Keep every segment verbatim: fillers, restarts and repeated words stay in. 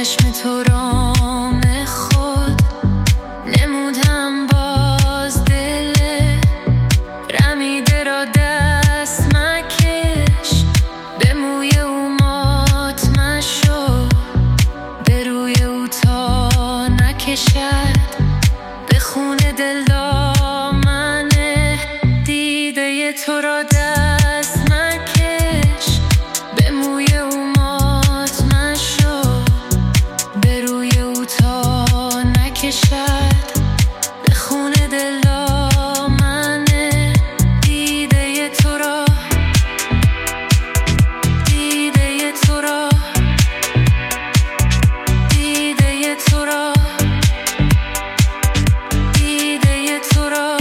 چشم تو رام خود نمودم باز دل رمیده را دست مکش به موی او مات مشو به روی او تا نکشد به خون دل دامنه دیده تو را دست مکش به موی او مات مشو به روی او تا نکشد به خون دل دامنه دیده تو را دیده تو را دیده تو را دیده تو را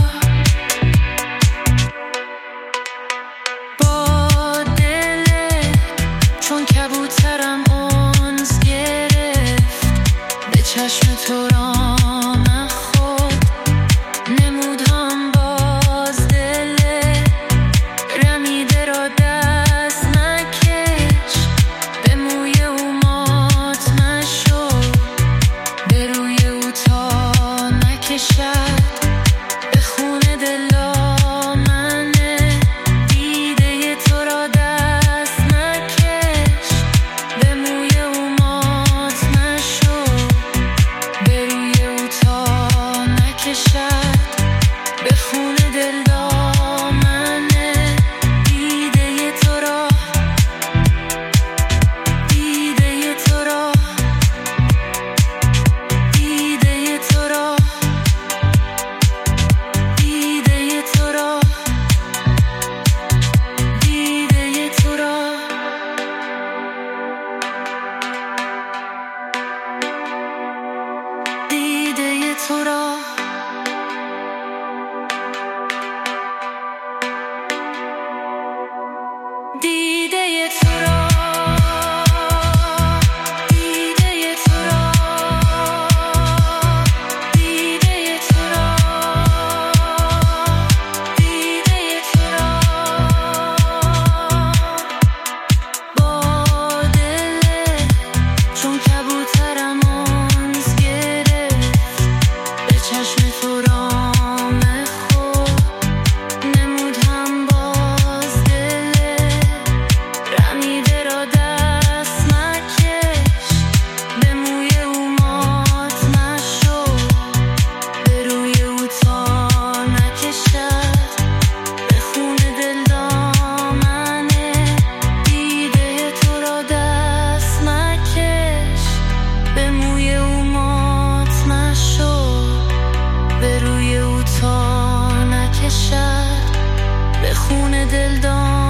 با دلت چون کبوترم اونس گرفت به چشم تو رام خود نمودم باز دلت رمیده را دست مکش به موی او مات مشو به روی او تا نکشد به خون دل دامنه دیده تو را دست مکش به موی او مات مشو به روی او تا نکشد به خون دل دامنه دیده تو را دیده تو را دیده تو را دیده تو را دیده تو را دیده تو را دیده تو را دیده تو را دیده تو را دیده تو را با دلت چون کبوترم اونس گرفت به چشم تو رام خود نمودم باز دلت رمیده را دست مکش به موی او مات مشو به روی او تا نکشد به خون دل دامنه دیده تو را دست مکش به موی او مات مشو به روی او تا نکشد به خون دل دامنه